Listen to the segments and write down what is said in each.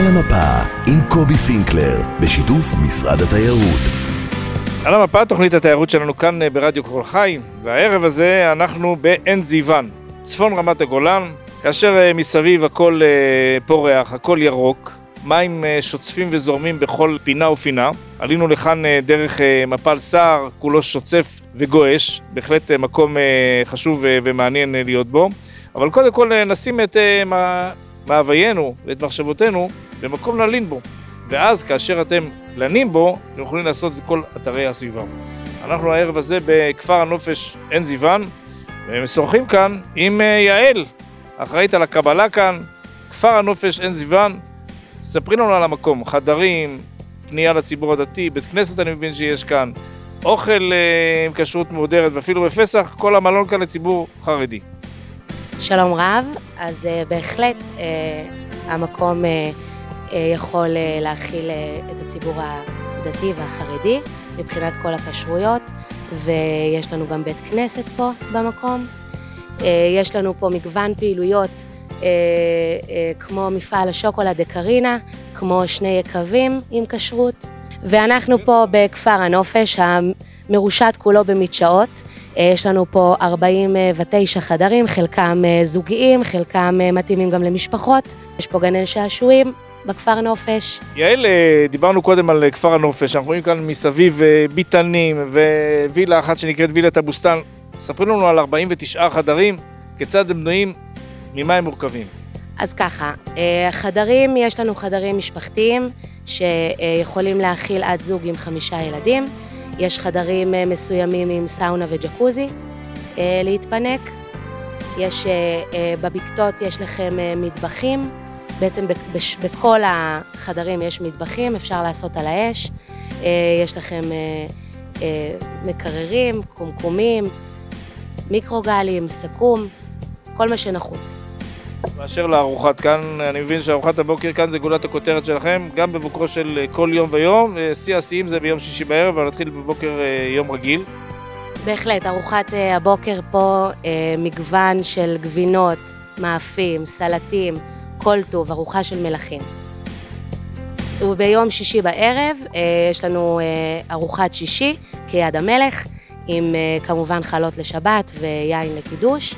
על המפה עם קובי פינקלר, בשיתוף משרד התיירות. על המפה, תוכנית התיירות שלנו כאן ברדיו קול חי, והערב הזה אנחנו בעין זיוון, צפון רמת הגולן, כאשר מסביב הכל פורח, הכל ירוק, מים שוצפים וזורמים בכל פינה ופינה. עלינו לכאן דרך מפל סער, כולו שוצף וגועש, בהחלט מקום חשוב ומעניין להיות בו. אבל קודם כל נשים את מאוויינו ואת מחשבותינו במקום ללין בו. ואז כאשר אתם לנים בו, אתם יכולים לעשות את כל אתרי הסביבה. אנחנו הערב הזה בכפר הנופש עין זיוון, ומשוחחים כאן עם יעל, אחראית על הקבלה כאן, כפר הנופש עין זיוון. ספרי לנו על המקום, חדרים, פנייה לציבור הדתי, בית כנסת אני מבין שיש כאן, אוכל עם כשרות מהודרת, ואפילו בפסח כל המלון כאן לציבור חרדי. שלום רב, אז בהחלט המקום יכול להכיל את הציבור הדתי והחרדי מבחינת כל הכשרויות, ויש לנו גם בית כנסת פה במקום. יש לנו פה מגוון פעילויות כמו מפעל השוקולד דקרינה, כמו שני יקבים עם כשרות, ואנחנו פה בכפר הנופש המרושת כולו במדשאות. יש לנו פה 49 חדרים, חלקם זוגיים, חלקם מתאימים גם למשפחות. יש פה גני שעשועים בכפר הנופש. יעל, דיברנו קודם על כפר הנופש, אנחנו רואים כאן מסביב ביתנים ווילה אחת שנקראת וילת הבוסתן. ספרי לנו על 49 חדרים, כיצד הם בנויים, ממה הם מורכבים? אז ככה, חדרים, יש לנו חדרים משפחתיים שיכולים להכיל עד זוג עם 5 ילדים. יש חדרים מסוימים עם סאונה וג'קוזי להתפנק. יש בבקתות יש לכם מטבחים. בעצם בכל החדרים יש מטבחים, אפשר לעשות על האש. יש לכם מקררים, קומקומים, מיקרוגלים, סכו"ם, כל מה שנחוץ. באשר לארוחת כאן, אני מבין שארוחת הבוקר כאן זה גולת הכותרת שלכם, גם בבוקרו של כל יום ויום, ושיא השיאים זה ביום שישי בערב, אבל נתחיל בבוקר יום רגיל. בהחלט, ארוחת הבוקר פה מגוון של גבינות, מאפים, סלטים, כל טוב, ארוחה של מלחים. וביום שישי בערב יש לנו ארוחת שישי כיד המלך, עם כמובן חלות לשבת ויין לקידוש.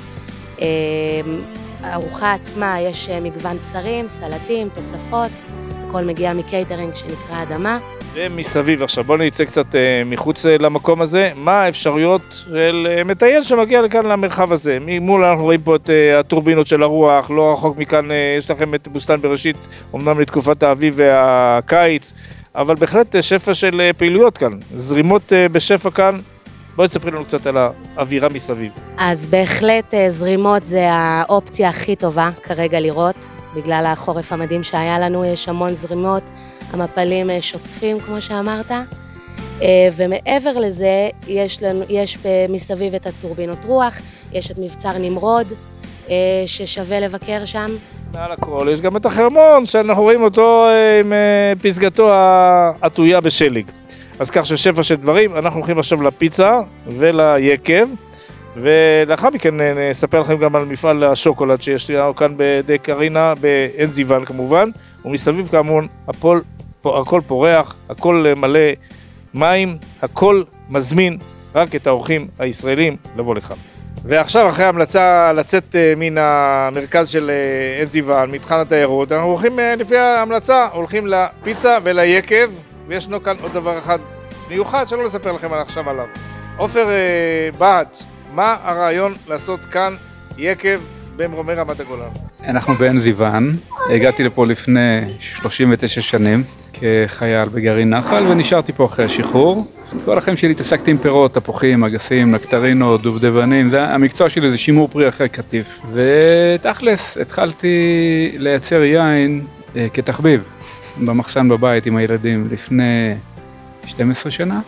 הארוחה עצמה יש מגוון בשרים, סלטים, תוספות, הכל מגיע מקייטרינג שנקרא אדמה. ומסביב עכשיו, בואו נצא קצת מחוץ למקום הזה, מה האפשרויות של מטייל שמגיע לכאן למרחב הזה? ממול אנחנו רואים פה את הטורבינות של הרוח, לא רחוק מכאן יש לכם את בוסתן בראשית, אמנם לתקופת האביב והקיץ, אבל בהחלט שפע של פעילויות כאן, זרימות בשפע כאן. בואי תספרי לנו קצת על האווירה מסביב. אז בהחלט זרימות זה האופציה הכי טובה כרגע לראות, בגלל החורף המדהים שהיה לנו, יש המון זרימות, המפלים שוצפים כמו שאמרת, ומעבר לזה יש מסביב את הטורבינות רוח, יש את מבצר נמרוד ששווה לבקר שם. מעל הכל יש גם את החרמון שאנחנו רואים אותו עם פסגתו העטויה בשלג. אז כך ששפע של דברים, אנחנו הולכים עכשיו לפיצה וליקב, ולאחר מכן נספר לכם גם על מפעל השוקולד שיש לנו כאן בדקרינה, בעין זיוון כמובן, ומסביב כאמור הכל פורח, הכל מלא מים, הכל מזמין רק את האורחים הישראלים לבוא לכאן. ועכשיו אחרי ההמלצה לצאת מן המרכז של עין זיוון, מתחם התיירות, אנחנו הולכים לפי ההמלצה, הולכים לפיצה וליקב, וישנו כאן עוד דבר אחד מיוחד שלא לספר לכם עכשיו עליו. עופר בהט, מה הרעיון לעשות כאן יקב במרומי רמת הגולן? אנחנו בעין זיוון, הגעתי לפה לפני 39 שנים כחייל בגרעין נחל ונשארתי פה אחרי השחרור. כל החיים שלי התעסקתי עם פירות, תפוחים, אגסים, נקטרינות, דובדבנים, המקצוע שלי זה שימור פרי אחרי קטיף. ותכלס התחלתי לייצר יין כתחביב במחסן בבית עם הילדים לפני 12 שנה,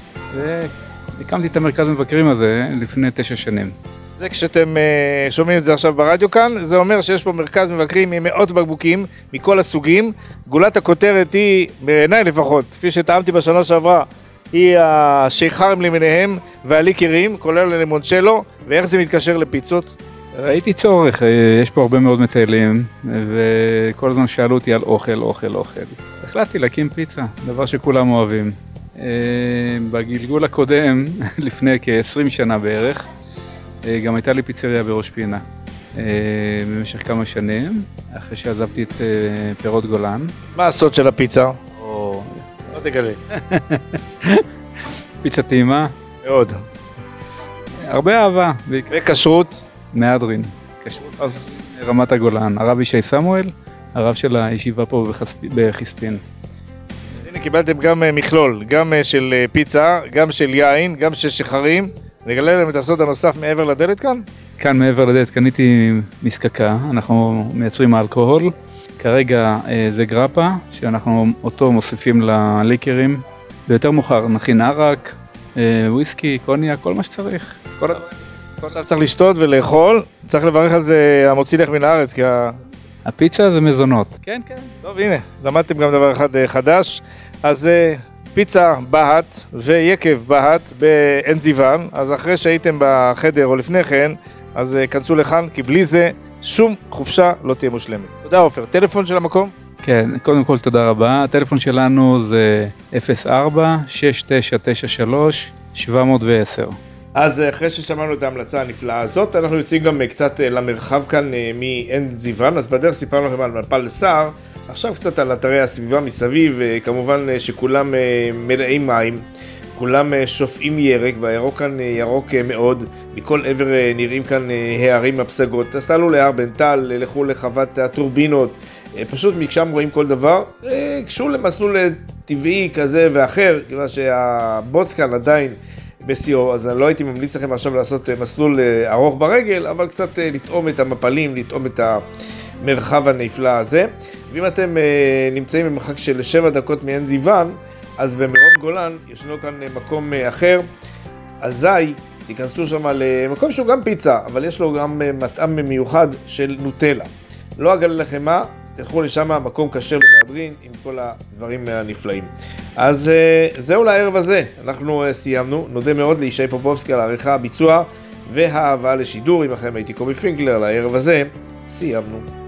והקמתי את המרכז המבקרים הזה לפני 9 שנים. זה כשאתם שומעים את זה עכשיו ברדיו כאן, זה אומר שיש פה מרכז מבקרים עם מאות בקבוקים מכל הסוגים. גולת הכותרת היא, בעיניי לפחות, כפי שטעמתי בשנה שעברה, היא השייחרים למיניהם והליקרים, כולל לימונצ'לו, ואיך זה מתקשר לפיצות? ראיתי צורך, יש פה הרבה מאוד מטיילים, וכל הזמן שאלו אותי על אוכל. החלטתי להקים פיצה, דבר שכולם אוהבים. בגלגול הקודם, לפני כ-20 שנה בערך, גם הייתה לי פיצריה בראש פינה. במשך כמה שנים, אחרי שעזבתי את פירות גולן. מה הסוד של הפיצה? לא תגלה. פיצה טעימה. מאוד. הרבה אהבה. וכשרות? מהדרין. כשרות אז רמת הגולן. הרב ישי סמואל, הרב של הישיבה פה בחיספין. הנה קיבלתם גם מכלול, גם של פיצה, גם של יין, גם של שחרים. נגלה להם את הסוד הנוסף מעבר לדלת כאן? כאן מעבר לדלת קניתי מסקקה, אנחנו מייצרים אלכוהול. כרגע זה גרפה, שאנחנו אותו מוסיפים לליקרים. ויותר מאוחר נכין ערק, וויסקי, קוניה, כל מה שצריך. עכשיו צריך לשתות ולאכול, צריך לברך על זה המוציא לך מן הארץ, כי הפיצה זה מזונות. כן. טוב, הנה, למדתם גם דבר אחד חדש. אז פיצה בהט ויקב בהט בעין זיוון, אז אחרי שהייתם בחדר או לפני כן, אז כנסו לכאן, כי בלי זה שום חופשה לא תהיה מושלמת. תודה עופר. טלפון של המקום? כן, קודם כל תודה רבה. הטלפון שלנו זה 04-6993-710. אז אחרי ששמענו את ההמלצה הנפלאה הזאת, אנחנו יוצאים גם קצת למרחב כאן מעין זיוון. אז בדרך סיפרנו לכם על מפל סער, עכשיו קצת על אתרי הסביבה מסביב, כמובן שכולם מלאים מים, כולם שופעים ירק, והירוק כאן ירוק מאוד, מכל עבר נראים כאן הערים הפסגות. אז תעלו להר בן טל, לכו לחוות הטורבינות, פשוט משם רואים כל דבר, קשור למסלול טבעי כזה ואחר, כיוון שהבוץ כאן עדיין בסיור, אז אני לא הייתי ממליץ לכם עכשיו לעשות מסלול ארוך ברגל, אבל קצת לטעום את המפלים, לטעום את המרחב הנפלא הזה. ואם אתם נמצאים במרחק של 7 דקות מעין זיוון, אז במרום גולן ישנו כאן מקום אחר, אזי תיכנסו שם למקום שהוא גם פיצה, אבל יש לו גם מטעם מיוחד של נוטלה. לא אגלה לכם מה, תלכו לשם, מקום כשר למהדרין עם כל הדברים הנפלאים. אז זהו לערב הזה, אנחנו סיימנו. נודה מאוד לישי פופובסקי על העריכה, הביצוע והאהבה לשידור. עמכם הייתי קובי פינקלר. לערב הזה סיימנו.